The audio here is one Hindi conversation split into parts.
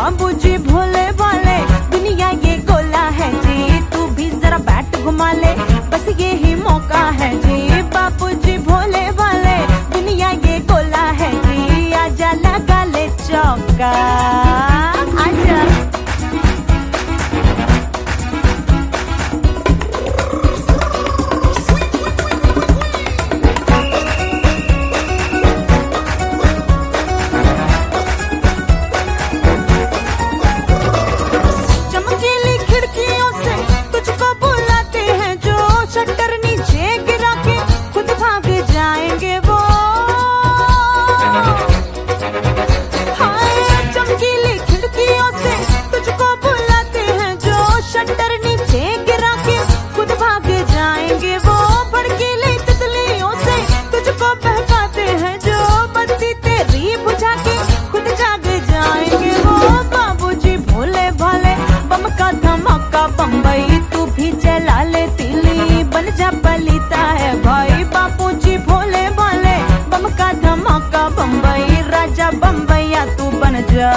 बाबूजी भोले भाले, दुनिया ये गोला है जी, तू भी जरा बैट घुमा ले, बस ये ही मौका है जी। बाबूजी भोले भाले, दुनिया ये गोला है जी, आजा लगा ले चौका, आजा। बम्बई तू भी चला ले तिली, बन जा पलीता है भाई। बापूजी भोले भाले, बम का धमाका बम्बई, राजा बम्बैया तू बन जा।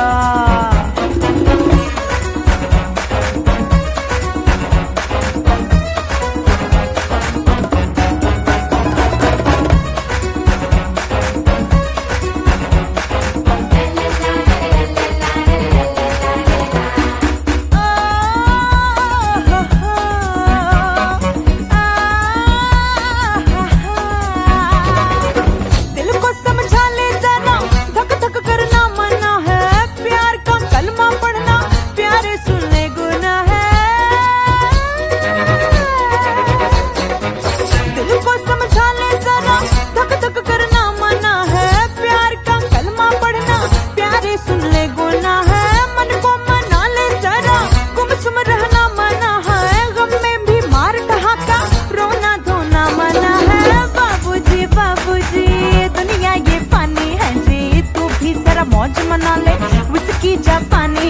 मौज मना ले, विस्की जापानी